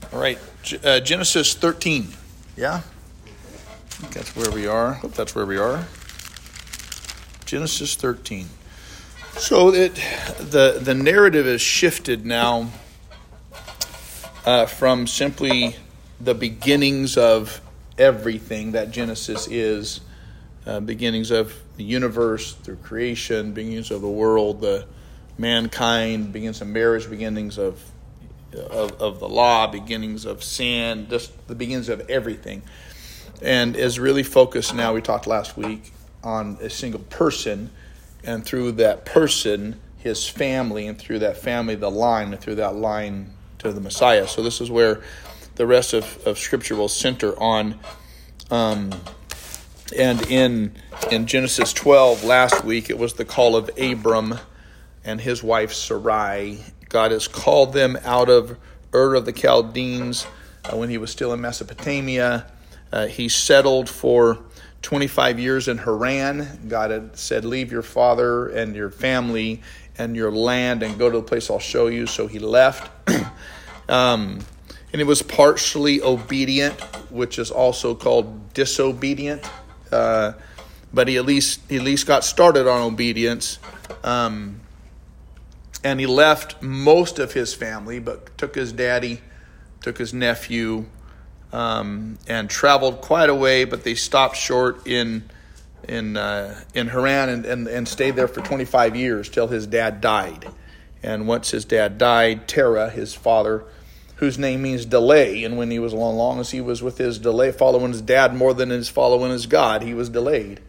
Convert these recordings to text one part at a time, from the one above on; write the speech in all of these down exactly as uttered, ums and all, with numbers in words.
All right, uh, Genesis thirteen. Yeah? I think that's where we are. I hope that's where we are. Genesis thirteen. So it, the, the narrative is shifted now uh, from simply the beginnings of everything that Genesis is, uh, beginnings of the universe through creation, beginnings of the world, the mankind, beginnings of marriage, beginnings of Of, of the law, beginnings of sin, just the beginnings of everything. And is really focused now, we talked last week, on a single person, and through that person, his family, and through that family, the line, and through that line to the Messiah. So this is where the rest of, of Scripture will center on. Um, and in, in Genesis twelve last week, it was the call of Abram and his wife Sarai. God has called them out of Ur of the Chaldeans uh, when he was still in Mesopotamia. Uh, he settled for twenty-five years in Haran. God had said, leave your father and your family and your land and go to the place I'll show you. So he left. um, and he was partially obedient, which is also called disobedient. Uh, but he at least he at least got started on obedience. Um And he left most of his family, but took his daddy, took his nephew, um, and traveled quite a way. But they stopped short in in uh, in Haran and, and, and stayed there for twenty-five years till his dad died. And once his dad died, Terah, his father, whose name means delay, and when he was long, long as he was with his delay, following his dad more than his following his God, he was delayed.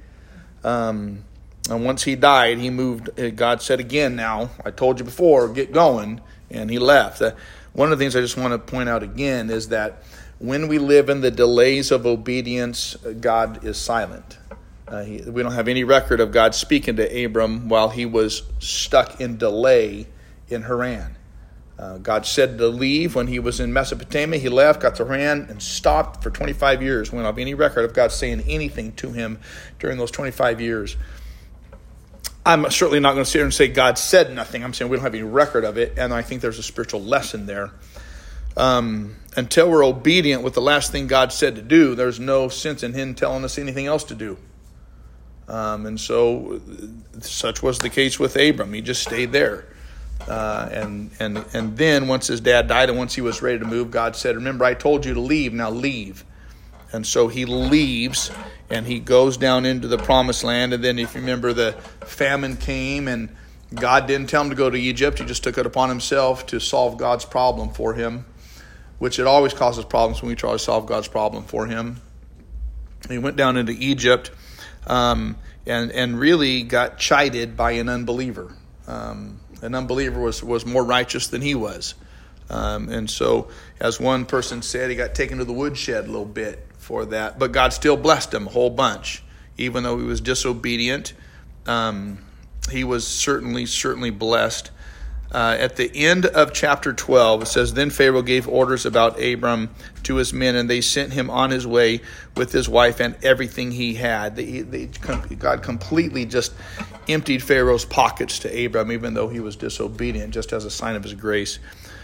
Um, And once he died, he moved. God said again, now, I told you before, get going. And he left. Uh, one of the things I just want to point out again is that when we live in the delays of obedience, God is silent. Uh, he, we don't have any record of God speaking to Abram while he was stuck in delay in Haran. Uh, God said to leave when he was in Mesopotamia. He left, got to Haran, and stopped for twenty-five years. We don't have any record of God saying anything to him during those twenty-five years. I'm certainly not going to sit here and say God said nothing. I'm saying we don't have any record of it, and I think there's a spiritual lesson there. Um, until we're obedient with the last thing God said to do, there's no sense in him telling us anything else to do. Um, and so such was the case with Abram. He just stayed there. Uh, and, and, and then once his dad died and once he was ready to move, God said, remember, I told you to leave, now leave. And so he leaves and he goes down into the promised land. And then if you remember, the famine came and God didn't tell him to go to Egypt. He just took it upon himself to solve God's problem for him, which it always causes problems when we try to solve God's problem for him. He went down into Egypt um, and, and really got chided by an unbeliever. Um, an unbeliever was, was more righteous than he was. Um, and so, as one person said, he got taken to the woodshed a little bit for that. But God still blessed him a whole bunch. Even though he was disobedient, um, he was certainly, certainly blessed. Uh, at the end of chapter twelve, it says, then Pharaoh gave orders about Abram to his men, and they sent him on his way with his wife and everything he had. They, they, God completely just emptied Pharaoh's pockets to Abram, even though he was disobedient, just as a sign of his grace.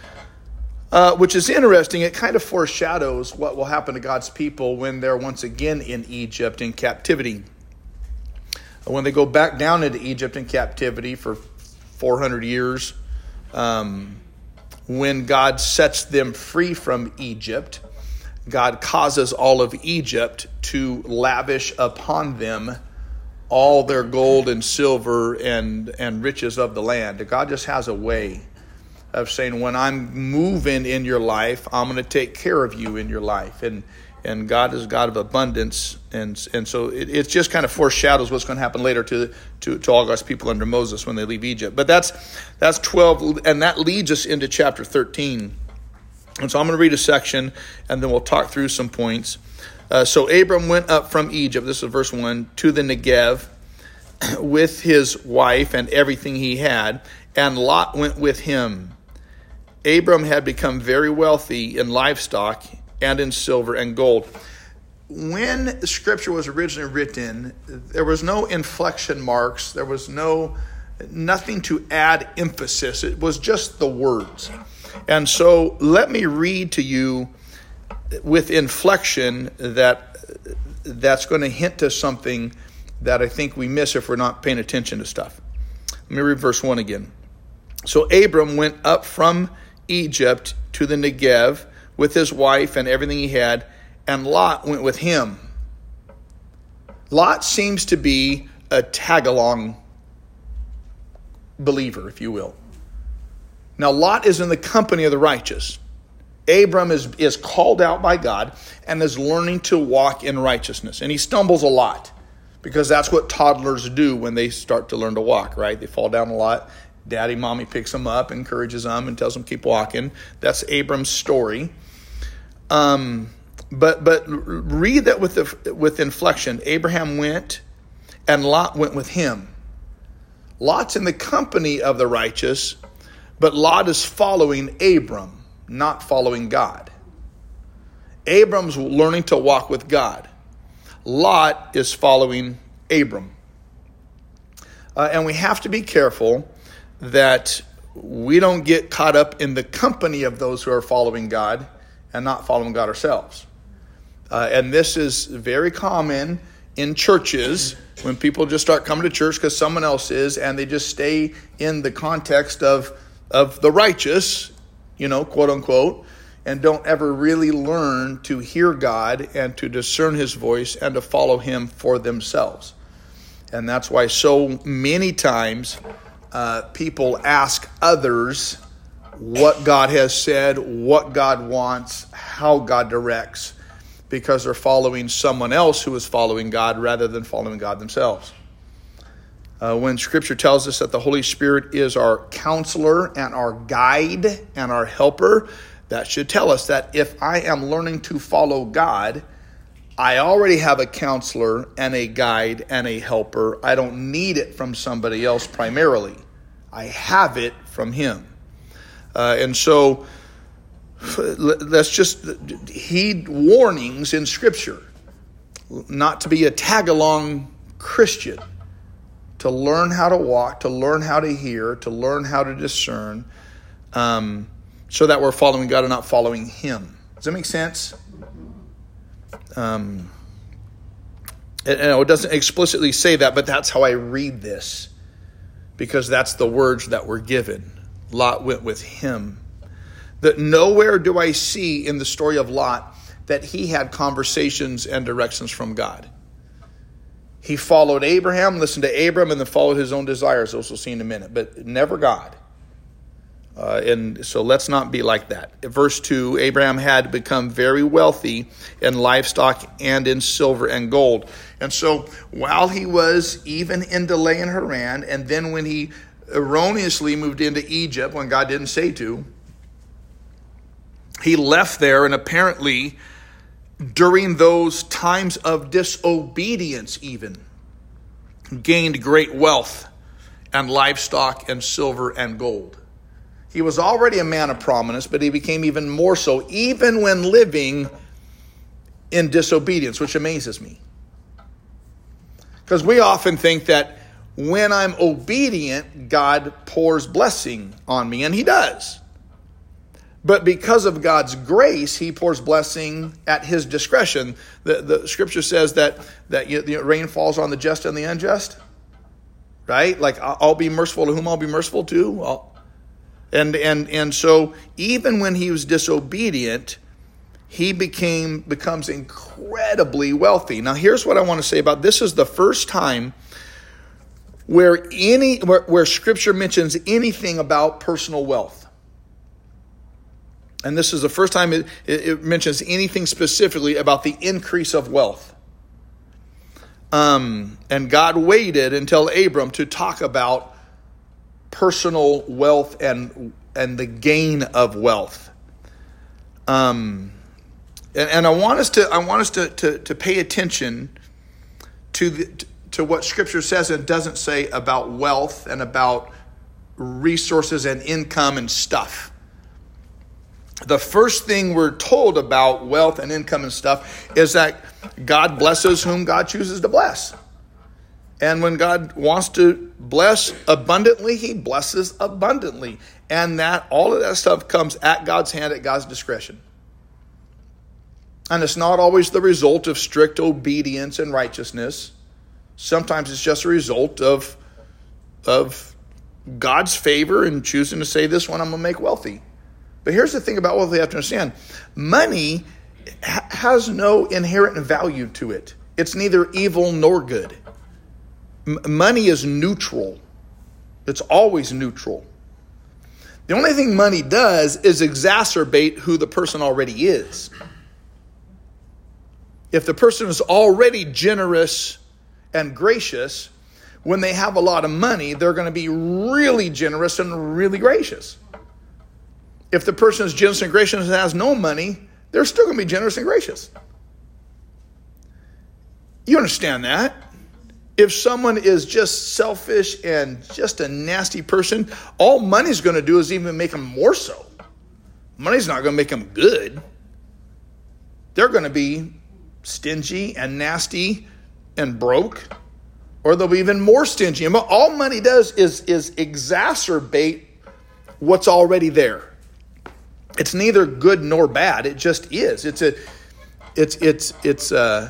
Uh, which is interesting. It kind of foreshadows what will happen to God's people when they're once again in Egypt in captivity. When they go back down into Egypt in captivity for four hundred years, um, when God sets them free from Egypt, God causes all of Egypt to lavish upon them all their gold and silver and, and riches of the land. God just has a way of saying, when I'm moving in your life, I'm going to take care of you in your life. And and God is God of abundance. And and so it, it just kind of foreshadows what's going to happen later to, to, to all God's people under Moses when they leave Egypt. But that's that's twelve, and that leads us into chapter thirteen. And so I'm going to read a section, and then we'll talk through some points. Uh, so Abram went up from Egypt, this is verse one, to the Negev with his wife and everything he had, and Lot went with him. Abram had become very wealthy in livestock and in silver and gold. When the scripture was originally written, there was no inflection marks. There was no nothing to add emphasis. It was just the words. And so let me read to you with inflection that that's going to hint to something that I think we miss if we're not paying attention to stuff. Let me read verse one again. So Abram went up from Egypt to the Negev with his wife and everything he had, and Lot went with him. Lot seems to be a tag-along believer, if you will. Now, Lot is in the company of the righteous. Abram is, is called out by God and is learning to walk in righteousness. And he stumbles a lot because that's what toddlers do when they start to learn to walk, right? They fall down a lot. Daddy, mommy picks them up, encourages them, and tells them keep walking. That's Abram's story. Um, but but read that with the, with inflection. Abraham went, and Lot went with him. Lot's in the company of the righteous, but Lot is following Abram, not following God. Abram's learning to walk with God. Lot is following Abram. Uh, and we have to be careful that we don't get caught up in the company of those who are following God and not following God ourselves. Uh, and this is very common in churches when people just start coming to church because someone else is, and they just stay in the context of, of the righteous, you know, quote unquote, and don't ever really learn to hear God and to discern his voice and to follow him for themselves. And that's why so many times uh, people ask others what God has said, what God wants, how God directs, because they're following someone else who is following God rather than following God themselves. Uh, when Scripture tells us that the Holy Spirit is our counselor and our guide and our helper, that should tell us that if I am learning to follow God, I already have a counselor and a guide and a helper. I don't need it from somebody else primarily. I have it from him. Uh, and so let's just heed warnings in Scripture. Not to be a tag-along Christian. To learn how to walk, to learn how to hear, to learn how to discern, um, so that we're following God and not following him. Does that make sense? Um, and, and it doesn't explicitly say that, but that's how I read this, because that's the words that were given. Lot went with him. That nowhere do I see in the story of Lot that he had conversations and directions from God. He followed Abraham, listened to Abram, and then followed his own desires, as we'll see in a minute, but never God. Uh, and so let's not be like that. Verse two, Abraham had become very wealthy in livestock and in silver and gold. And so while he was even in delay in Haran, and then when he erroneously moved into Egypt when God didn't say to, he left there, and apparently during those times of disobedience even, gained great wealth and livestock and silver and gold. He was already a man of prominence, but he became even more so, even when living in disobedience, which amazes me. Because we often think that when I'm obedient, God pours blessing on me, and he does. But because of God's grace, he pours blessing at his discretion. The, the scripture says that, that you, the rain falls on the just and the unjust. Right? Like, I'll be merciful to whom I'll be merciful to. I'll, and, and, and so even when he was disobedient, he became becomes incredibly wealthy. Now, here's what I want to say about this. Is the first time where any where, where scripture mentions anything about personal wealth. And this is the first time it, it mentions anything specifically about the increase of wealth. Um, and God waited until Abram to talk about personal wealth and and the gain of wealth. Um, and, and I want us to I want us to to, to pay attention to the, to what Scripture says and doesn't say about wealth and about resources and income and stuff. The first thing we're told about wealth and income and stuff is that God blesses whom God chooses to bless. And when God wants to bless abundantly, he blesses abundantly. and that all of that stuff comes at God's hand, at God's discretion. And it's not always the result of strict obedience and righteousness. Sometimes it's just a result of, of God's favor and choosing to say, this one I'm going to make wealthy. But here's the thing about wealth we have to understand. Money ha- has no inherent value to it. It's neither evil nor good. M- money is neutral. It's always neutral. The only thing money does is exacerbate who the person already is. If the person is already generous and gracious, when they have a lot of money, they're going to be really generous and really gracious. If the person is generous and gracious and has no money, they're still going to be generous and gracious. You understand that? If someone is just selfish and just a nasty person, all money's going to do is even make them more so. Money's not going to make them good. They're going to be stingy and nasty and broke, or they'll be even more stingy. And all money does is, is exacerbate what's already there. It's neither good nor bad. It just is. It's a, it's it's it's uh,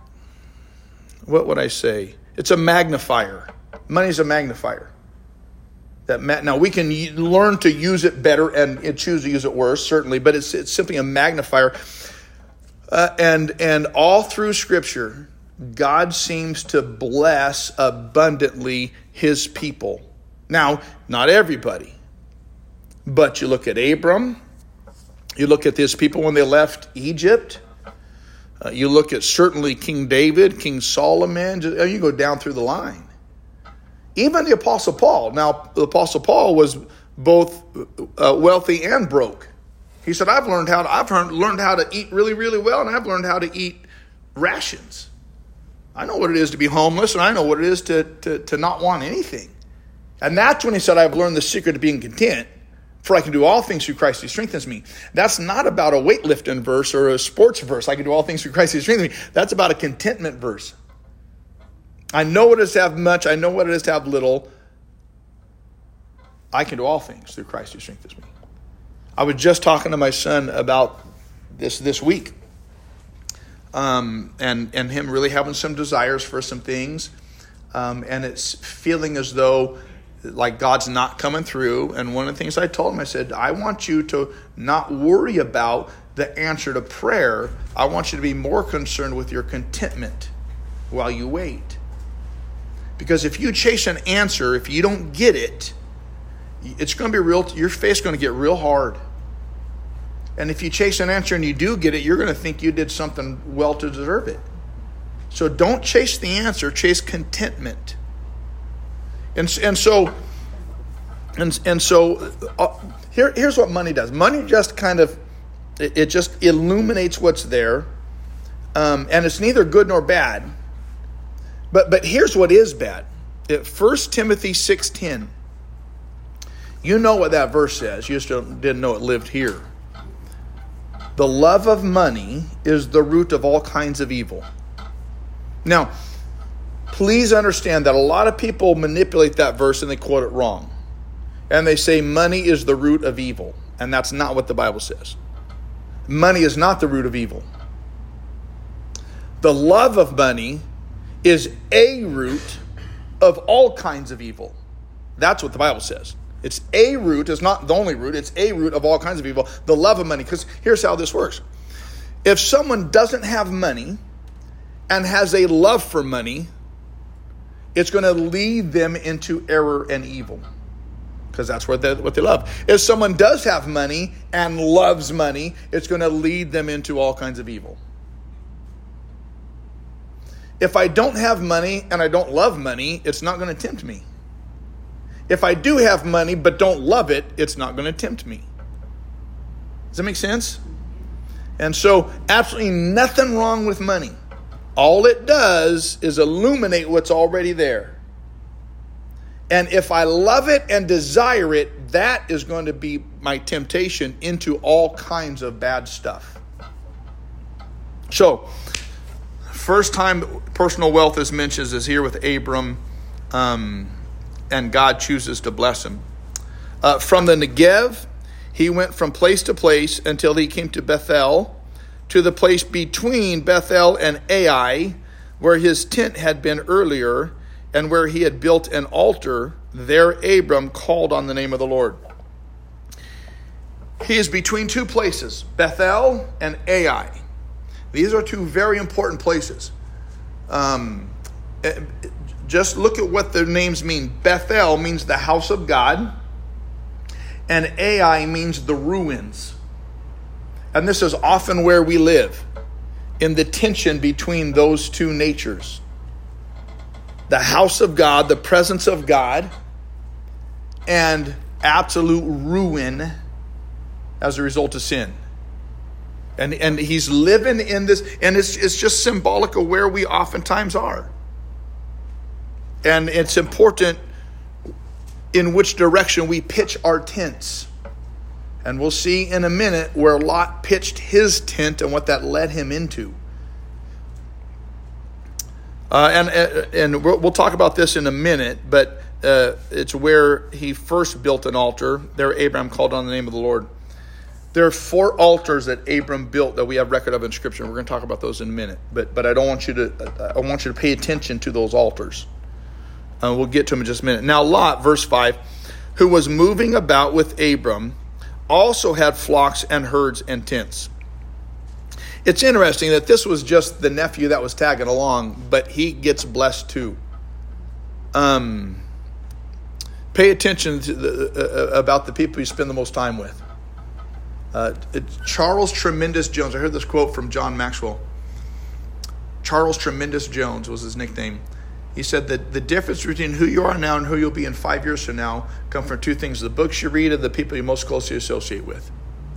what would I say? It's a magnifier. Money's a magnifier. That ma- now we can learn to use it better and choose to use it worse, certainly, but it's it's simply a magnifier. Uh, and and all through Scripture, God seems to bless abundantly his people. Now, not everybody, but you look at Abram, you look at his people when they left Egypt, uh, you look at certainly King David, King Solomon, just, you go down through the line. Even the Apostle Paul. Now, the Apostle Paul was both uh, wealthy and broke. He said, I've learned how to, I've learned how to eat really, really well, and I've learned how to eat rations. I know what it is to be homeless, and I know what it is to, to, to not want anything. And that's when he said, I've learned the secret of being content, for I can do all things through Christ who strengthens me. That's not about a weightlifting verse or a sports verse. I can do all things through Christ who strengthens me. That's about a contentment verse. I know what it is to have much. I know what it is to have little. I can do all things through Christ who strengthens me. I was just talking to my son about this this week. Um, and, and him really having some desires for some things. Um, and it's feeling as though like God's not coming through. And one of the things I told him, I said, I want you to not worry about the answer to prayer. I want you to be more concerned with your contentment while you wait. Because if you chase an answer, if you don't get it, it's going to be real, your face is going to get real hard. And if you chase an answer and you do get it, you're going to think you did something well to deserve it. So don't chase the answer, chase contentment. And, and so, and, and so uh, here, here's what money does. Money just kind of, it, it just illuminates what's there. Um, and it's neither good nor bad. But but here's what is bad. First Timothy six ten. You know what that verse says. You just don't, didn't know it lived here. The love of money is the root of all kinds of evil. Now, please understand that a lot of people manipulate that verse and they quote it wrong. And they say money is the root of evil. And that's not what the Bible says. Money is not the root of evil. The love of money is a root of all kinds of evil. That's what the Bible says. It's a root. It's not the only root. It's a root of all kinds of evil. The love of money. Because here's how this works. If someone doesn't have money and has a love for money, it's going to lead them into error and evil. Because that's what they, what they love. If someone does have money and loves money, it's going to lead them into all kinds of evil. If I don't have money and I don't love money, it's not going to tempt me. If I do have money but don't love it, it's not going to tempt me. Does that make sense? And so, absolutely nothing wrong with money. All it does is illuminate what's already there. And if I love it and desire it, that is going to be my temptation into all kinds of bad stuff. So, first time personal wealth is mentioned is here with Abram, um, and God chooses to bless him. Uh, from the Negev, he went from place to place until he came to Bethel, to the place between Bethel and Ai, where his tent had been earlier, and where he had built an altar. There Abram called on the name of the Lord. He is between two places, Bethel and Ai. These are two very important places. Um, just look at what their names mean. Bethel means the house of God, and Ai means the ruins. And this is often where we live, in the tension between those two natures. The house of God, the presence of God, and absolute ruin as a result of sin. And and he's living in this, and it's it's just symbolic of where we oftentimes are. And it's important in which direction we pitch our tents. And we'll see in a minute where Lot pitched his tent and what that led him into. Uh, and and we'll talk about this in a minute, but uh, it's where he first built an altar. There Abraham called on the name of the Lord. There are four altars that Abram built that we have record of in Scripture. We're going to talk about those in a minute, but but I don't want you to. I want you to pay attention to those altars. Uh, we'll get to them in just a minute. Now Lot, verse five, who was moving about with Abram, also had flocks and herds and tents. It's interesting that this was just the nephew that was tagging along, but he gets blessed too. Um, pay attention to the, uh, about the people you spend the most time with. Uh, Charles Tremendous Jones. I heard this quote from John Maxwell. Charles Tremendous Jones was his nickname. He said that the difference between who you are now and who you'll be in five years from now come from two things: the books you read and the people you most closely associate with.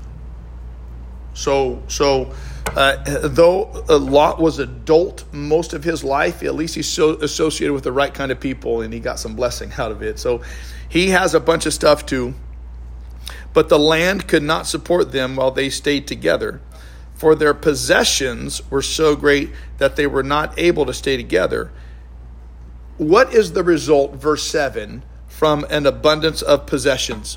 So, so uh, though Lot was adult most of his life, at least he's so associated with the right kind of people, and he got some blessing out of it. So he has a bunch of stuff too. But the land could not support them while they stayed together, for their possessions were so great that they were not able to stay together. What is the result, verse seven, from an abundance of possessions?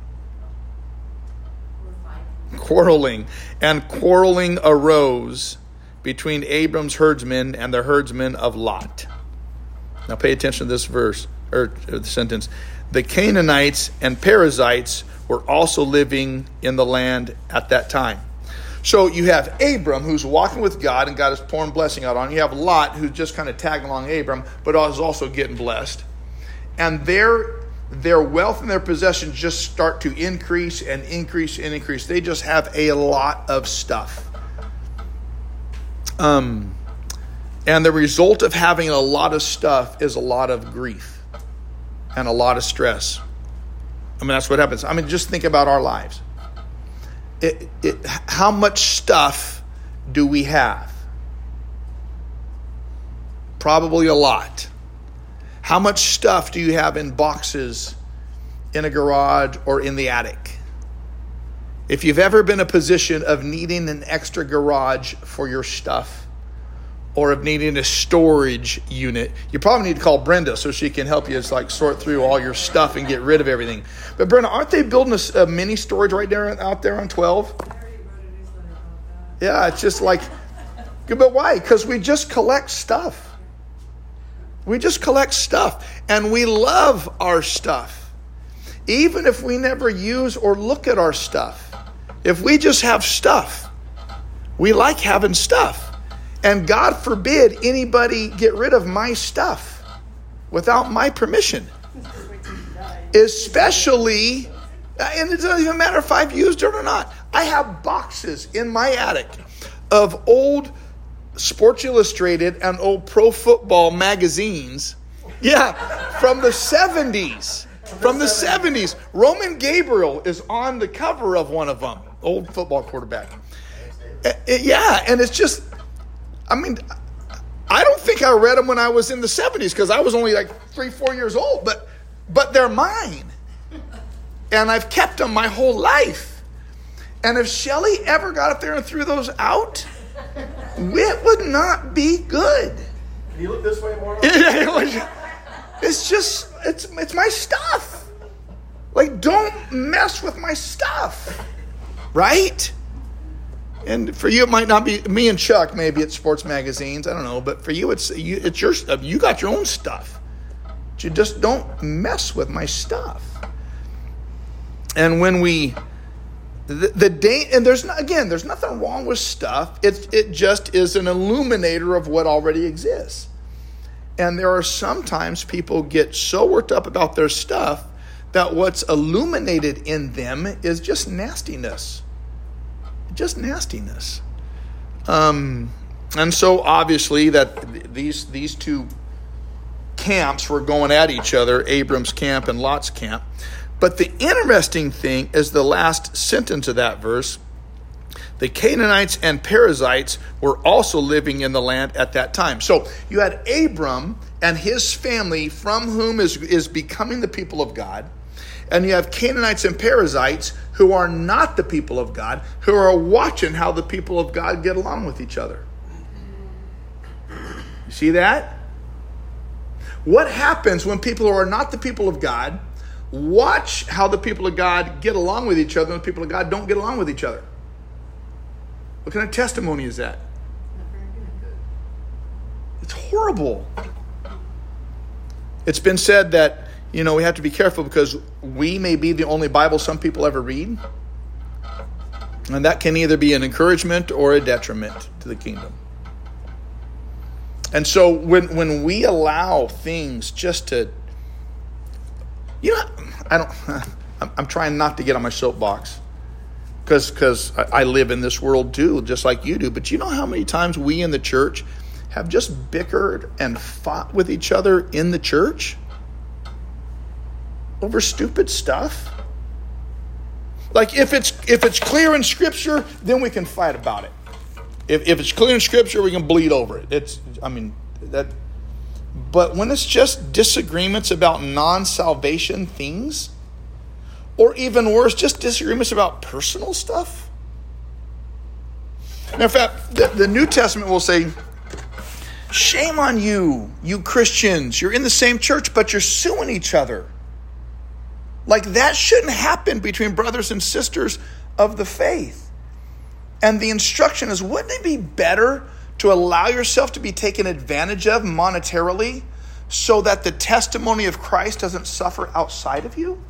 Quarreling. And quarreling arose between Abram's herdsmen and the herdsmen of Lot. Now pay attention to this verse, or the sentence. The Canaanites and Perizzites were also living in the land at that time. So you have Abram, who's walking with God, and God is pouring blessing out on him. You have Lot, who's just kind of tagging along Abram, but is also getting blessed. And their, their wealth and their possessions just start to increase and increase and increase. They just have a lot of stuff. Um, and the result of having a lot of stuff is a lot of grief and a lot of stress. I mean, that's what happens. I mean, just think about our lives. It, it, how much stuff do we have? Probably a lot. How much stuff do you have in boxes, in a garage, or in the attic? If you've ever been in a position of needing an extra garage for your stuff, or of needing a storage unit, you probably need to call Brenda so she can help you just like sort through all your stuff and get rid of everything. But Brenda, aren't they building a, a mini storage right there out there on twelve? Yeah, it's just like, but why? Because we just collect stuff. We just collect stuff, and we love our stuff. Even if we never use or look at our stuff, if we just have stuff, we like having stuff. And God forbid anybody get rid of my stuff without my permission. Especially, and it doesn't even matter if I've used it or not. I have boxes in my attic of old Sports Illustrated and old Pro Football magazines. Yeah, from the seventies. From the seventies. Roman Gabriel is on the cover of one of them. Old football quarterback. Yeah, and it's just... I mean, I don't think I read them when I was in the seventies because I was only like three, four years old, but but they're mine. And I've kept them my whole life. And if Shelley ever got up there and threw those out, it would not be good. Can you look this way more? It's just, it's it's my stuff. Like, don't mess with my stuff, right? And for you, it might not be me and Chuck. Maybe it's sports magazines. I don't know, but for you, it's you, it's your stuff. You got your own stuff. But you just don't mess with my stuff. And when we, the, the day, and there's not, again, there's nothing wrong with stuff. It it just is an illuminator of what already exists. And there are sometimes people get so worked up about their stuff that what's illuminated in them is just nastiness. Just nastiness. Um, and so obviously that these these two camps were going at each other, Abram's camp and Lot's camp. But the interesting thing is the last sentence of that verse. The Canaanites and Perizzites were also living in the land at that time. So you had Abram and his family, from whom is, is becoming the people of God. And you have Canaanites and Perizzites who are not the people of God, who are watching how the people of God get along with each other. You see that? What happens when people who are not the people of God watch how the people of God get along with each other and the people of God don't get along with each other? What kind of testimony is that? It's horrible. It's been said that, you know, we have to be careful because we may be the only Bible some people ever read. And that can either be an encouragement or a detriment to the kingdom. And so when when we allow things just to, you know, I don't, I'm, I'm trying not to get on my soapbox. Because because I live in this world too, just like you do. But you know how many times we in the church have just bickered and fought with each other in the church? Over stupid stuff? Like if it's if it's clear in Scripture, then we can fight about it. If if it's clear in Scripture, we can bleed over it. It's I mean that. But when it's just disagreements about non-salvation things, or even worse, just disagreements about personal stuff. Now, in fact, the, the New Testament will say, shame on you, you Christians. You're in the same church, but you're suing each other. Like that shouldn't happen between brothers and sisters of the faith. And the instruction is, wouldn't it be better to allow yourself to be taken advantage of monetarily so that the testimony of Christ doesn't suffer outside of you?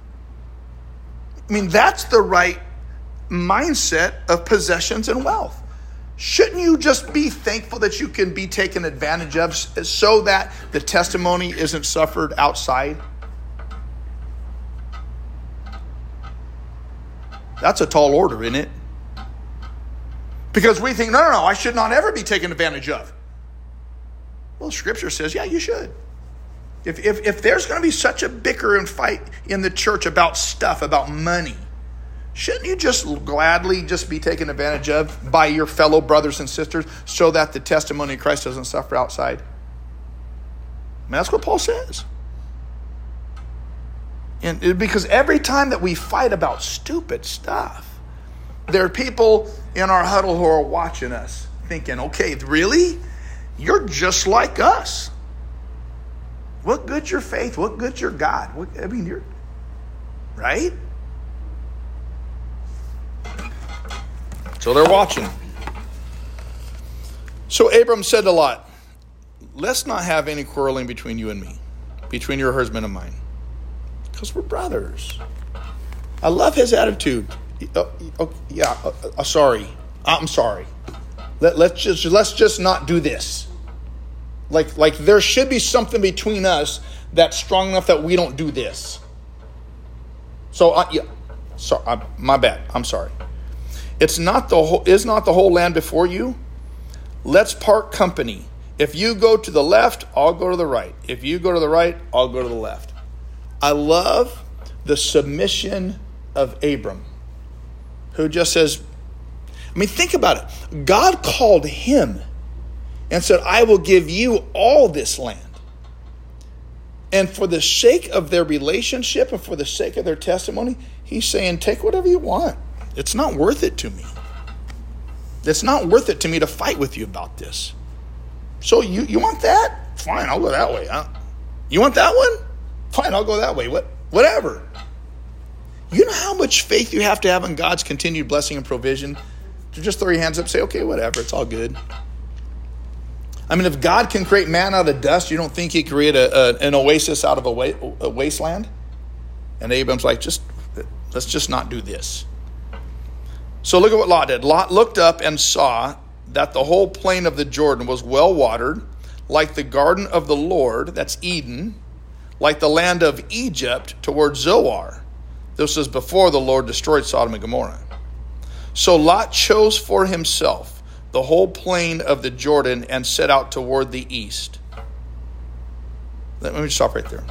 I mean, that's the right mindset of possessions and wealth. Shouldn't you just be thankful that you can be taken advantage of so that the testimony isn't suffered outside? That's a tall order, isn't it? Because we think, no, no, no, I should not ever be taken advantage of. Well, Scripture says, yeah, you should. If, if if there's going to be such a bicker and fight in the church about stuff, about money, shouldn't you just gladly just be taken advantage of by your fellow brothers and sisters so that the testimony of Christ doesn't suffer outside? I mean, that's what Paul says. And it, because every time that we fight about stupid stuff, there are people in our huddle who are watching us thinking, okay, really? You're just like us. What good's your faith? What good's your God? What, I mean, you're, right? So they're watching. So Abram said to Lot, let's not have any quarreling between you and me, between your herdsmen and mine, because we're brothers. I love his attitude. Oh, oh, yeah, uh, uh, sorry. I'm sorry. Let, let's just let's just not do this. Like, like there should be something between us that's strong enough that we don't do this. So, uh, yeah, sorry, uh, my bad. I'm sorry. It's not the whole, is not the whole land before you? Let's part company. If you go to the left, I'll go to the right. If you go to the right, I'll go to the left. I love the submission of Abram, who just says, I mean, think about it. God called him and said, I will give you all this land. And for the sake of their relationship and for the sake of their testimony, he's saying, take whatever you want. It's not worth it to me. It's not worth it to me to fight with you about this. So you, you want that? Fine, I'll go that way. Huh? You want that one? Fine, I'll go that way. What, whatever. You know how much faith you have to have in God's continued blessing and provision to just throw your hands up and say, okay, whatever, it's all good. I mean, if God can create man out of dust, you don't think he create a, a, an oasis out of a, wa- a wasteland? And Abram's like, just let's just not do this. So look at what Lot did. Lot looked up and saw that the whole plain of the Jordan was well watered, like the garden of the Lord, that's Eden, like the land of Egypt toward Zoar. This was before the Lord destroyed Sodom and Gomorrah. So Lot chose for himself the whole plain of the Jordan and set out toward the east. Let me stop right there.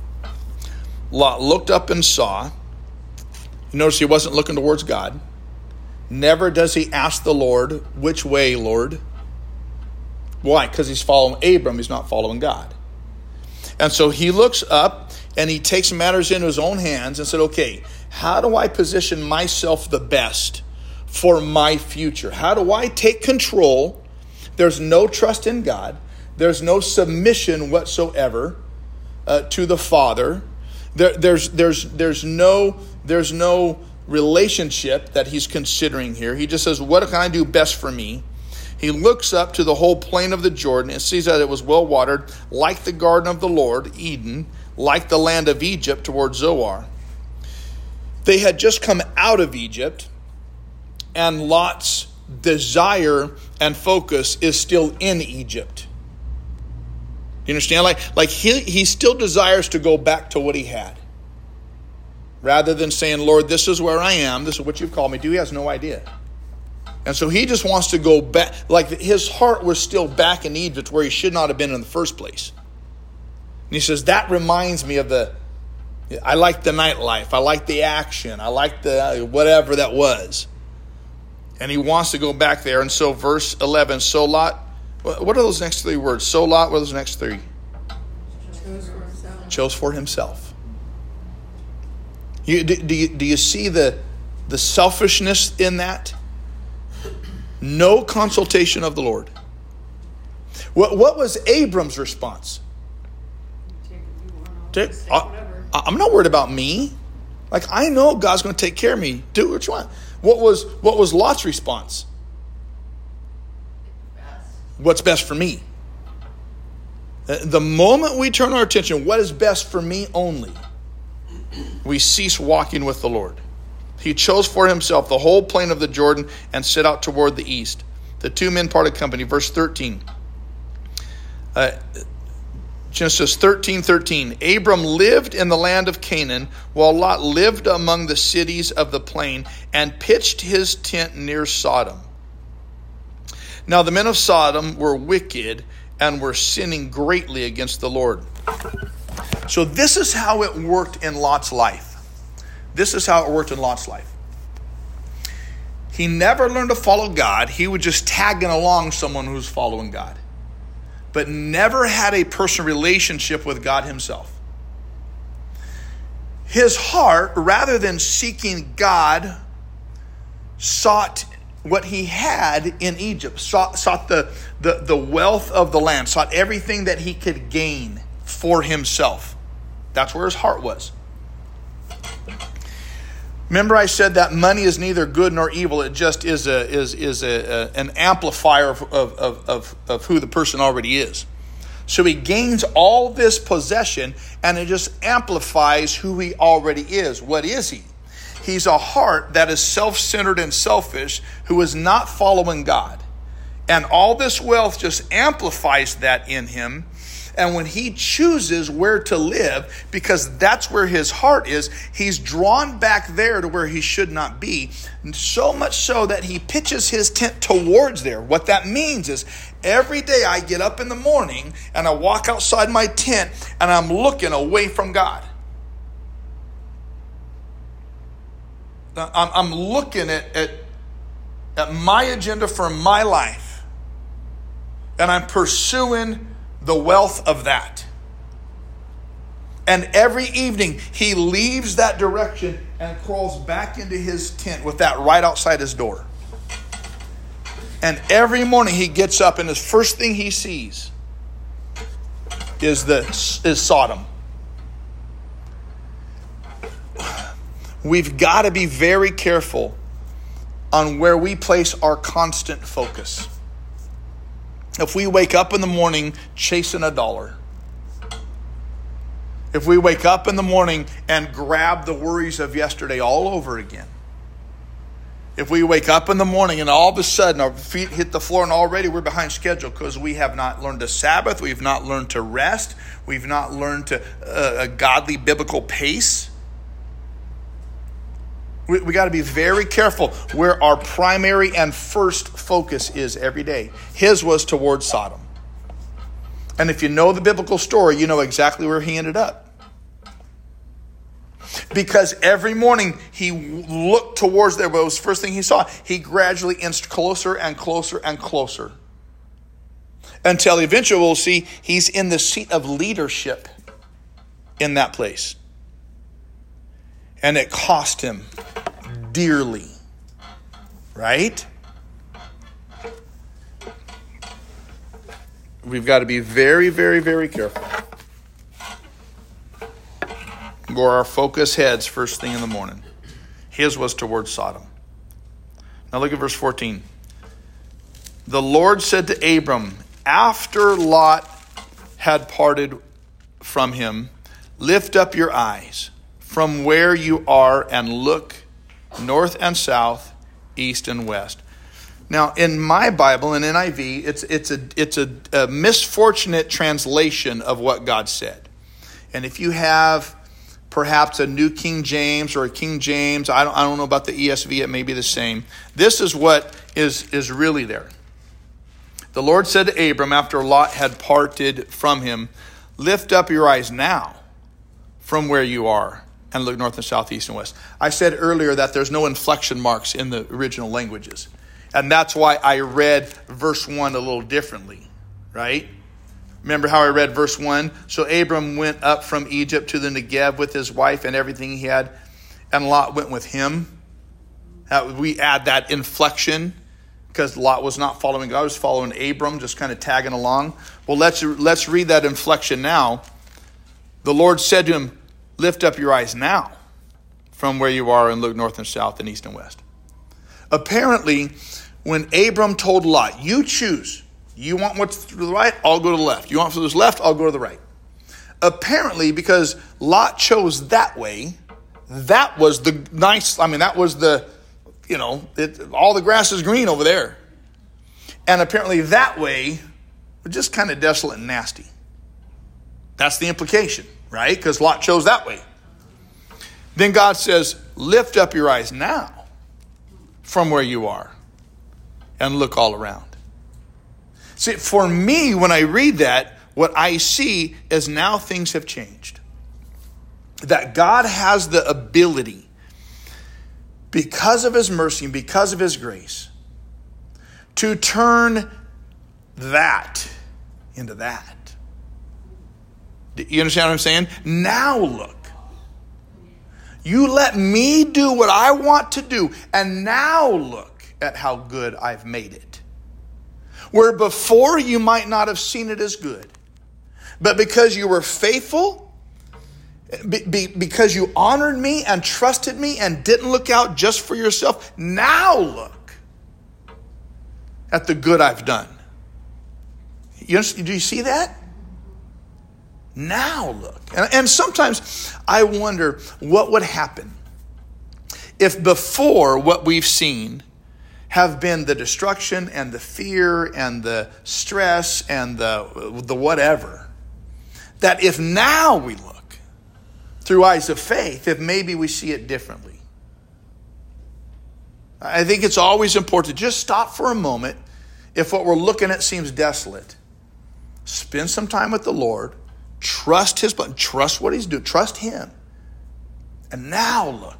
Lot looked up and saw. You notice he wasn't looking towards God. Never does he ask the Lord, which way, Lord? Why? Because he's following Abram. He's not following God. And so he looks up and he takes matters into his own hands and said, okay, how do I position myself the best for my future? How do I take control? There's no trust in God. There's no submission whatsoever uh, to the Father. There, there's, there's, there's no, there's no relationship that he's considering here. He just says, what can I do best for me? He looks up to the whole plain of the Jordan and sees that it was well watered, like the garden of the Lord, Eden, like the land of Egypt toward Zoar. They had just come out of Egypt, and Lot's desire and focus is still in Egypt. Do you understand? Like, like he, he still desires to go back to what he had. Rather than saying, Lord, this is where I am. This is what you've called me to. He has no idea. And so he just wants to go back. Like his heart was still back in Egypt where he should not have been in the first place. And he says, that reminds me of the, I like the nightlife. I like the action. I like the whatever that was. And he wants to go back there. And so verse eleven, so Lot, what are those next three words? So Lot, what are those next three? Chose for himself. Chose for himself. You, do, do, you, do you see the, the selfishness in that? No consultation of the Lord. What, what was Abram's response? Take, I, I'm not worried about me. Like, I know God's going to take care of me. Do what you want. What was, what was Lot's response? What's best for me? The moment we turn our attention, what is best for me only, we cease walking with the Lord. He chose for himself the whole plain of the Jordan and set out toward the east. The two men parted company. Verse thirteen. Uh, Genesis thirteen thirteen. Abram lived in the land of Canaan, while Lot lived among the cities of the plain and pitched his tent near Sodom. Now the men of Sodom were wicked and were sinning greatly against the Lord. So this is how it worked in Lot's life. This is how it worked in Lot's life. He never learned to follow God. He was just tagging along someone who's following God. But never had a personal relationship with God himself. His heart, rather than seeking God, sought what he had in Egypt. Sought, sought the, the, the wealth of the land. Sought everything that he could gain for himself. That's where his heart was. Remember I said that money is neither good nor evil. It just is a is is a, a an amplifier of, of, of, of who the person already is. So he gains all this possession and it just amplifies who he already is. What is he? He's a heart that is self-centered and selfish who is not following God. And all this wealth just amplifies that in him. And when he chooses where to live, because that's where his heart is, he's drawn back there to where he should not be. And so much so that he pitches his tent towards there. What that means is every day I get up in the morning and I walk outside my tent and I'm looking away from God. I'm, I'm looking at, at, at my agenda for my life. And I'm pursuing the wealth of that. And every evening he leaves that direction and crawls back into his tent with that right outside his door. And every morning he gets up and his first thing he sees is the is Sodom. we've got to be very careful on where we place our constant focus. If we wake up in the morning chasing a dollar, if we wake up in the morning and grab the worries of yesterday all over again, if we wake up in the morning and all of a sudden our feet hit the floor and already we're behind schedule because we have not learned to Sabbath, we've not learned to rest, we've not learned to uh, a godly biblical pace. We, we got to be very careful where our primary and first focus is every day. His was towards Sodom. And if you know the biblical story, you know exactly where he ended up. Because every morning he looked towards there, but it was the first thing he saw. He gradually inched closer and closer and closer. Until eventually we'll see he's in the seat of leadership in that place. And it cost him dearly. Right? We've got to be very, very, very careful where our focus heads first thing in the morning. His was towards Sodom. Now look at verse fourteen. The Lord said to Abram, after Lot had parted from him, lift up your eyes from where you are and look north and south, east and west. Now, in my Bible, in N I V, it's it's a it's a, a misfortunate translation of what God said. And if you have perhaps a New King James or a King James, I don't I don't know about the E S V, it may be the same. This is what is is really there. The Lord said to Abram after Lot had parted from him, lift up your eyes now from where you are and look north and south, east and west. I said earlier that there's no inflection marks in the original languages. And that's why I read verse one a little differently, right? Remember how I read verse one? So Abram went up from Egypt to the Negev with his wife and everything he had, and Lot went with him. That, we add that inflection because Lot was not following God, he was following Abram, just kind of tagging along. Well, let's, let's read that inflection now. The Lord said to him, lift up your eyes now from where you are and look north and south and east and west. Apparently, when Abram told Lot, you choose. You want what's to the right, I'll go to the left. You want to the left, I'll go to the right. Apparently, because Lot chose that way, that was the nice, I mean, that was the, you know, it, all the grass is green over there. And apparently that way was just kind of desolate and nasty. That's the implication, right? Because Lot chose that way. Then God says, lift up your eyes now from where you are and look all around. See, for me, when I read that, what I see is now things have changed. That God has the ability, because of his mercy and because of his grace, to turn that into that. You understand what I'm saying? Now look. You let me do what I want to do, and now look at how good I've made it. Where before you might not have seen it as good, but because you were faithful, be, be, because you honored me and trusted me and didn't look out just for yourself, now look at the good I've done. You do you see that? Now look. And, and sometimes I wonder what would happen if before what we've seen have been the destruction and the fear and the stress and the, the whatever. That if now we look through eyes of faith, if maybe we see it differently. I think it's always important to just stop for a moment if what we're looking at seems desolate. Spend some time with the Lord. Trust his plan. Trust what he's doing. Trust him. And now look.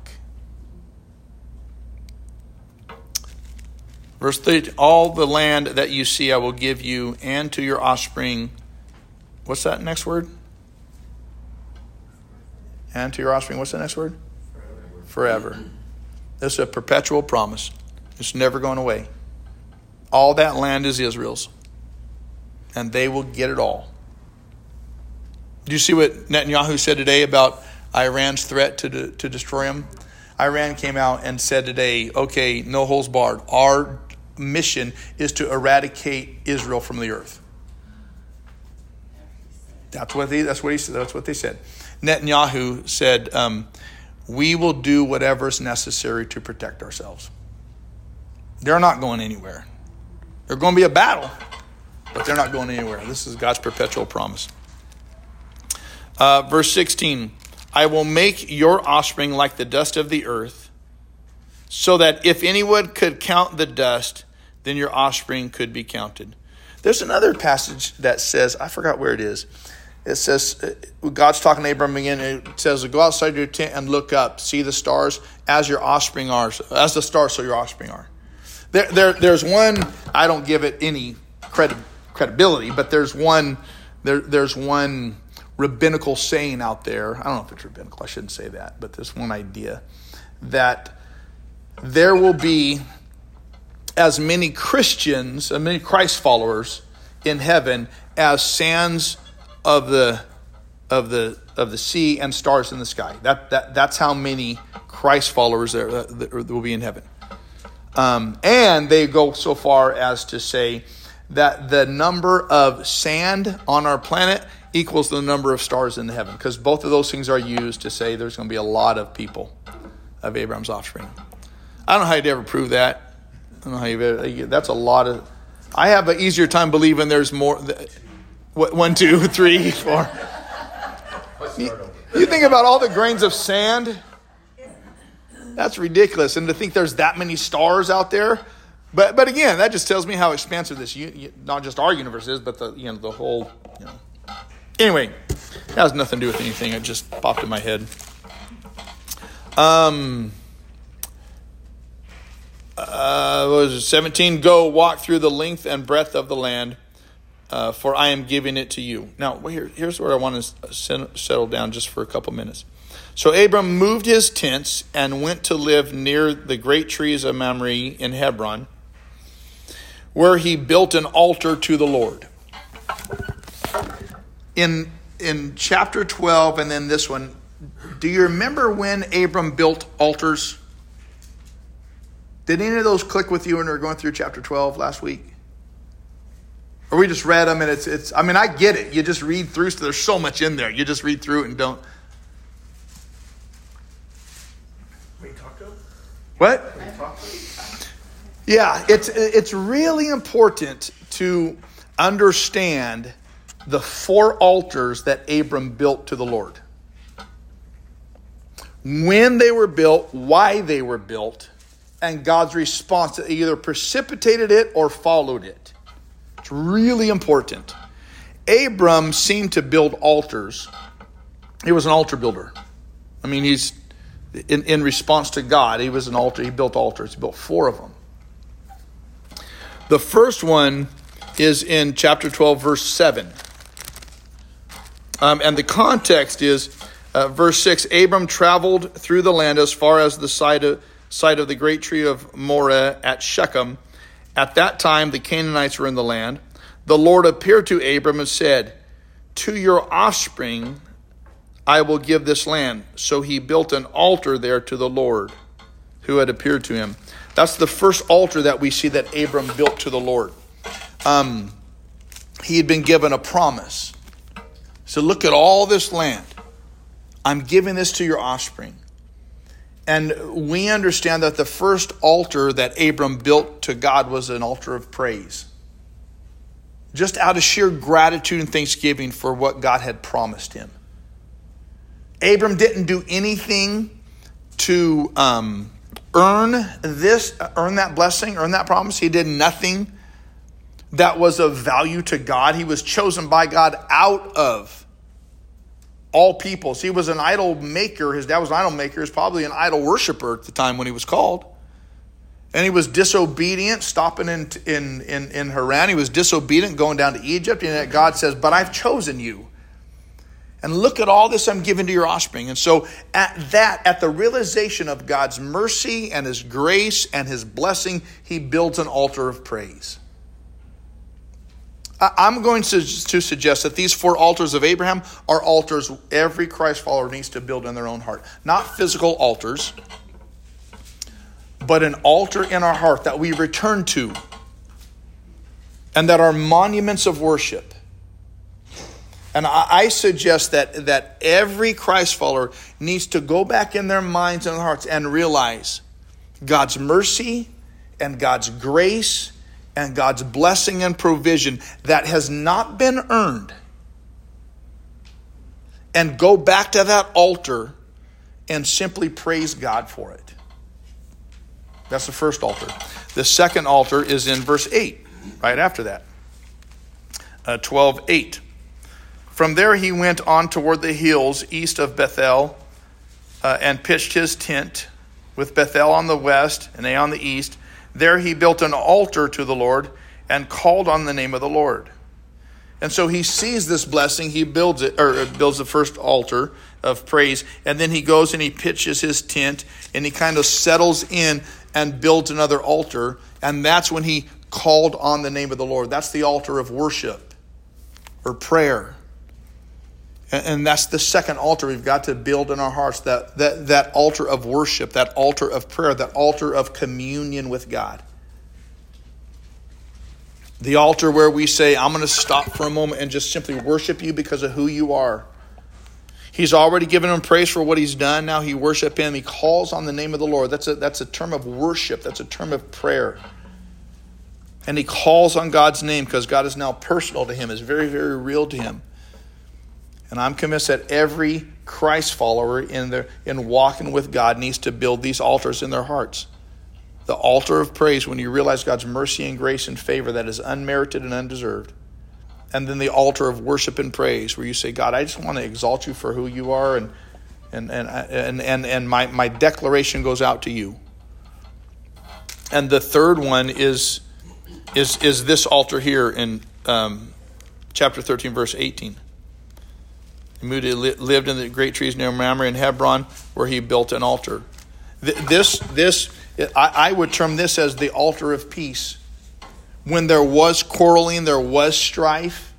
Verse three, all the land that you see I will give you and to your offspring. What's that next word? And to your offspring. What's the next word? Forever. Forever. This is a perpetual promise. It's never going away. All that land is Israel's. And they will get it all. Do you see what Netanyahu said today about Iran's threat to, de- to destroy him? Iran came out and said today, okay, no holds barred. Our mission is to eradicate Israel from the earth. That's what they. That's what he said. That's what they said. Netanyahu said, um, "We will do whatever is necessary to protect ourselves." They're not going anywhere. There's going to be a battle, but they're not going anywhere. This is God's perpetual promise. Uh, verse sixteen. I will make your offspring like the dust of the earth, so that if anyone could count the dust, then your offspring could be counted. There's another passage that says, I forgot where it is. It says, God's talking to Abram again. It says, go outside your tent and look up. See the stars as your offspring are. As the stars, so your offspring are. There, there, there's one, I don't give it any credi- credibility, but there's one, there, there's one rabbinical saying out there. I don't know if it's rabbinical. I shouldn't say that, but there's one idea that there will be as many Christians, as many Christ followers in heaven as sands of the of the of the sea and stars in the sky. That that that's how many Christ followers there, uh, there will be in heaven. Um, and they go so far as to say that the number of sand on our planet equals the number of stars in heaven, because both of those things are used to say there's going to be a lot of people of Abraham's offspring. I don't know how you'd ever prove that. I don't know how you ever, that's a lot of. I have an easier time believing there's more. One, two, three, four. You, you think about all the grains of sand. That's ridiculous, and to think there's that many stars out there. But but again, that just tells me how expansive this, not just our universe is, but the you know the whole. You know. Anyway, that has nothing to do with anything. It just popped in my head. Um. Uh, what was it? seventeen. Go walk through the length and breadth of the land, uh, for I am giving it to you. Now, here, here's where I want to settle down just for a couple minutes. So Abram moved his tents and went to live near the great trees of Mamre in Hebron, where he built an altar to the Lord. In in chapter twelve and then this one, do you remember when Abram built altars? Did any of those click with you when we were going through chapter twelve last week? Or we just read them and it's, it's I mean, I get it. You just read through, so there's so much in there. You just read through it and don't. Wait, talk to him? What? Wait, talk to him? Yeah, it's, it's really important to understand the four altars that Abram built to the Lord. When they were built, why they were built, and God's response that either precipitated it or followed it. It's really important. Abram seemed to build altars. He was an altar builder. I mean, he's in, in response to God, he was an altar. He built altars. He built four of them. The first one is in chapter twelve, verse seven. Um, and the context is uh, verse six. Abram traveled through the land as far as the side of site of the great tree of Moreh at Shechem. At that time, the Canaanites were in the land. The Lord appeared to Abram and said, to your offspring, I will give this land. So he built an altar there to the Lord who had appeared to him. That's the first altar that we see that Abram built to the Lord. Um, he had been given a promise. So look at all this land. I'm giving this to your offspring. And we understand that the first altar that Abram built to God was an altar of praise. Just out of sheer gratitude and thanksgiving for what God had promised him. Abram didn't do anything to um, earn this, earn that blessing, earn that promise. He did nothing that was of value to God. He was chosen by God out of all peoples. He was an idol maker. His dad was an idol maker. He was probably an idol worshiper at the time when he was called. And he was disobedient, stopping in, in, in, in Haran. He was disobedient, going down to Egypt. And God says, but I've chosen you. And look at all this I'm giving to your offspring. And so at that, at the realization of God's mercy and his grace and his blessing, he builds an altar of praise. I'm going to, to suggest that these four altars of Abraham are altars every Christ follower needs to build in their own heart. Not physical altars, but an altar in our heart that we return to, and that are monuments of worship. And I, I suggest that, that every Christ follower needs to go back in their minds and hearts and realize God's mercy and God's grace and God's blessing and provision that has not been earned. And go back to that altar and simply praise God for it. That's the first altar. The second altar is in verse eight, right after that. Uh, twelve eight. From there he went on toward the hills east of Bethel uh, and pitched his tent with Bethel on the west and Ai on the east. There he built an altar to the Lord and called on the name of the Lord. And so he sees this blessing, he builds it, or builds the first altar of praise, and then he goes and he pitches his tent, and he kind of settles in and builds another altar, and that's when he called on the name of the Lord. That's the altar of worship or prayer. And, and that's the second altar we've got to build in our hearts, that, that, that altar of worship, that altar of prayer, that altar of communion with God. The altar where we say, I'm going to stop for a moment and just simply worship you because of who you are. He's already given him praise for what he's done. Now he worships him. He calls on the name of the Lord. That's a, that's a term of worship. That's a term of prayer. And he calls on God's name because God is now personal to him. Is very, very real to him. And I'm convinced that every Christ follower in their, in walking with God needs to build these altars in their hearts. The altar of praise when you realize God's mercy and grace and favor that is unmerited and undeserved. And then the altar of worship and praise where you say, God, I just want to exalt you for who you are, and and and and and, and my, my declaration goes out to you. And the third one is is is this altar here in um, chapter thirteen, verse eighteen. He lived in the great trees near Mamre in Hebron, where he built an altar. This this I, I would term this as the altar of peace. When there was quarreling, there was strife.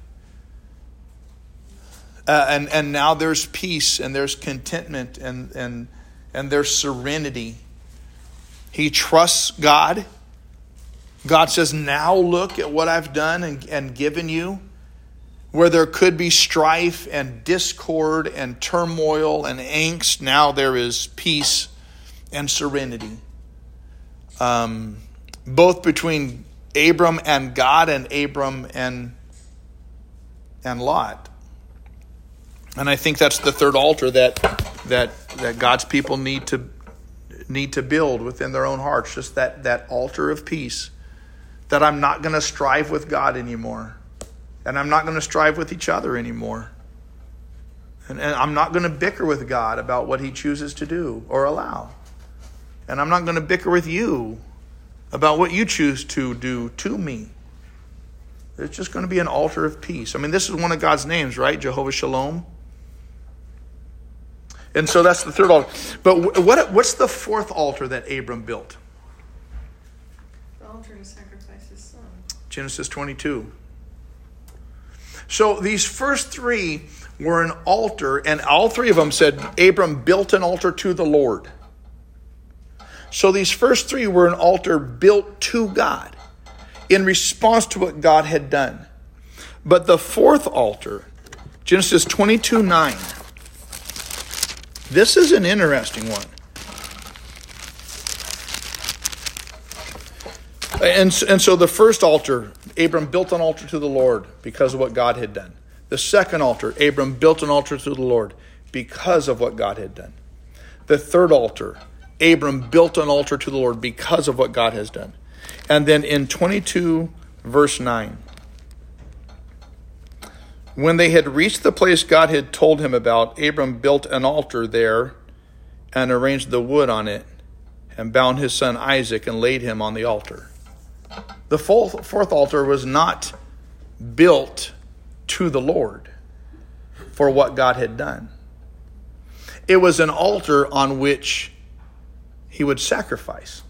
Uh, and, and now there's peace and there's contentment and, and, and there's serenity. He trusts God. God says, now look at what I've done and, and given you. Where there could be strife and discord and turmoil and angst, now there is peace and serenity. Um, both between Abram and God and Abram and and Lot. And I think that's the third altar that that that God's people need to need to build within their own hearts. Just that, that altar of peace. That I'm not going to strive with God anymore. And I'm not going to strive with each other anymore. And, and I'm not going to bicker with God about what he chooses to do or allow. And I'm not going to bicker with you about what you choose to do to me. It's just going to be an altar of peace. I mean, this is one of God's names, right? Jehovah Shalom. And so that's the third altar. But what what's the fourth altar that Abram built? The altar to sacrifice his son. Genesis twenty-two. So these first three were an altar, and all three of them said Abram built an altar to the Lord. So these first three were an altar built to God in response to what God had done. But the fourth altar, Genesis twenty-two nine, this is an interesting one. And, and so the first altar, Abram built an altar to the Lord because of what God had done. The second altar, Abram built an altar to the Lord because of what God had done. The third altar, Abram built an altar to the Lord because of what God has done. And then in twenty-two, verse nine, when they had reached the place God had told him about, Abram built an altar there and arranged the wood on it and bound his son Isaac and laid him on the altar. The fourth altar was not built to the Lord for what God had done. It was an altar on which he would sacrifice.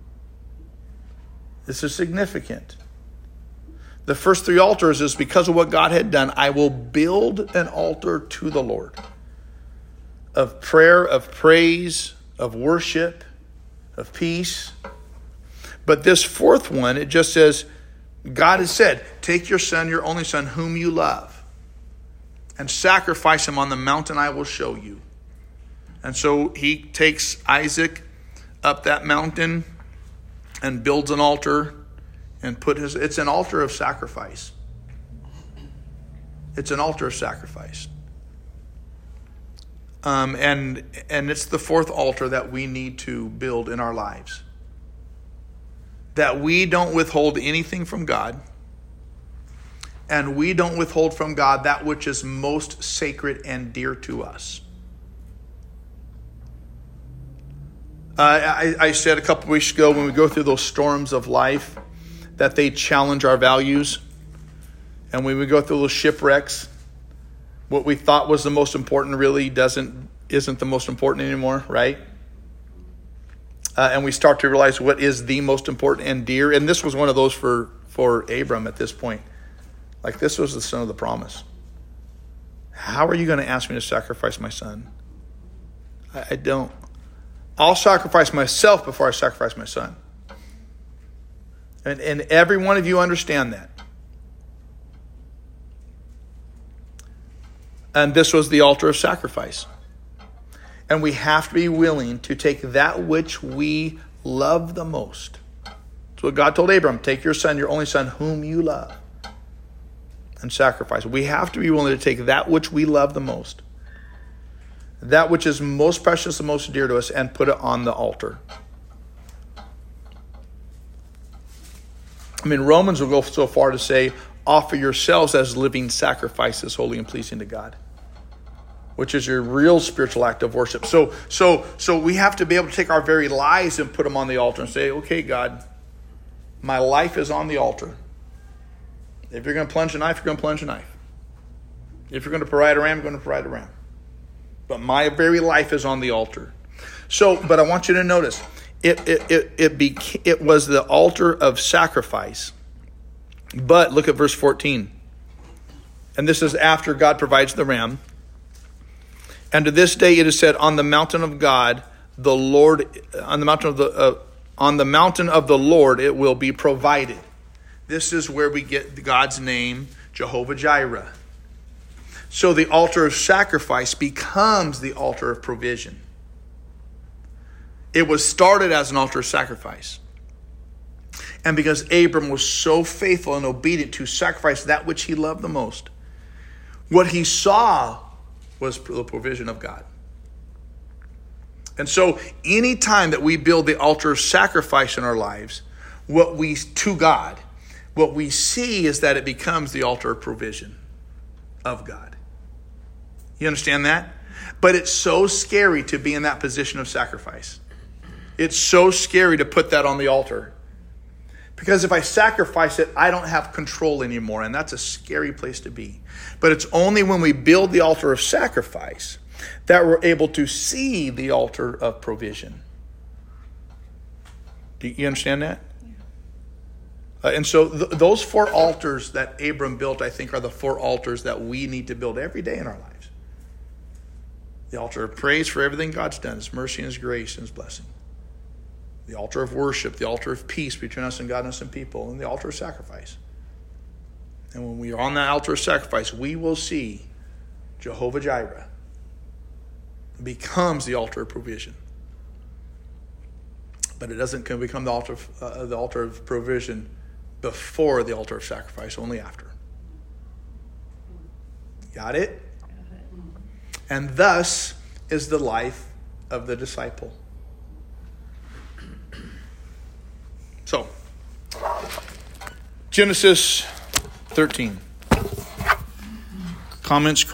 This is significant. The first three altars is because of what God had done. I will build an altar to the Lord of prayer, of praise, of worship, of peace. But this fourth one, it just says, God has said, take your son, your only son, whom you love, and sacrifice him on the mountain I will show you. And so he takes Isaac up that mountain and builds an altar and put his, it's an altar of sacrifice. It's an altar of sacrifice. Um, and, and it's the fourth altar that we need to build in our lives. That we don't withhold anything from God. And we don't withhold from God that which is most sacred and dear to us. Uh, I, I said a couple weeks ago, when we go through those storms of life, that they challenge our values. And when we go through those shipwrecks, what we thought was the most important really doesn't isn't the most important anymore, right? Uh, and we start to realize what is the most important and dear. And this was one of those for, for Abram at this point. Like, this was the son of the promise. How are you going to ask me to sacrifice my son? I, I don't. I'll sacrifice myself before I sacrifice my son. And, and every one of you understand that. And this was the altar of sacrifice. And we have to be willing to take that which we love the most. That's what God told Abram. Take your son, your only son, whom you love, and sacrifice. We have to be willing to take that which we love the most, that which is most precious and most dear to us, and put it on the altar. I mean, Romans will go so far to say, offer yourselves as living sacrifices, holy and pleasing to God, which is your real spiritual act of worship. So, so, so we have to be able to take our very lives and put them on the altar and say, okay, God, my life is on the altar. If you're going to plunge a knife, you're going to plunge a knife. If you're going to provide a ram, you're going to provide a ram. But my very life is on the altar. So, but I want you to notice, it it it it, beca- it was the altar of sacrifice. But look at verse fourteen. And this is after God provides the ram. And to this day it is said, on the mountain of God, the Lord, on the mountain of the, uh, on the mountain of the Lord, it will be provided. This is where we get God's name, Jehovah Jireh. So the altar of sacrifice becomes the altar of provision. It was started as an altar of sacrifice. And because Abram was so faithful and obedient to sacrifice that which he loved the most, what he saw was the provision of God. And so any time that we build the altar of sacrifice in our lives, what we to God, what we see is that it becomes the altar of provision of God. You understand that? But it's so scary to be in that position of sacrifice. It's so scary to put that on the altar. Because if I sacrifice it, I don't have control anymore. And that's a scary place to be. But it's only when we build the altar of sacrifice that we're able to see the altar of provision. Do you understand that? Uh, and so th- those four altars that Abram built, I think, are the four altars that we need to build every day in our lives. The altar of praise for everything God's done, His mercy and His grace and His blessing. The altar of worship, the altar of peace between us and God and us and people, and the altar of sacrifice. And when we are on that altar of sacrifice, we will see Jehovah Jireh. It becomes the altar of provision. But it doesn't become the altar of, uh, the altar of provision before the altar of sacrifice, only after. Got it? And thus is the life of the disciple. So, Genesis thirteen. Comments?